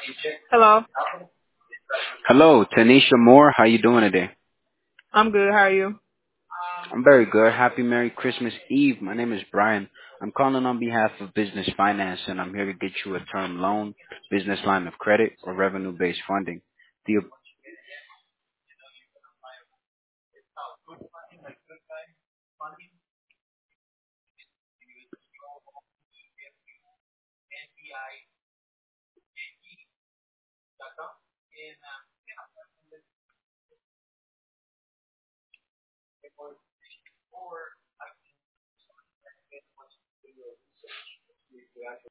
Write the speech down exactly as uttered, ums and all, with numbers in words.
Hello. Hello, Tanisha Moore. How you doing today? I'm good. How are you? I'm very good. Happy Merry Christmas Eve. My name is Brian. I'm calling on behalf of Business Finance, and I'm here to get you a term loan, business line of credit, or revenue-based funding. Do you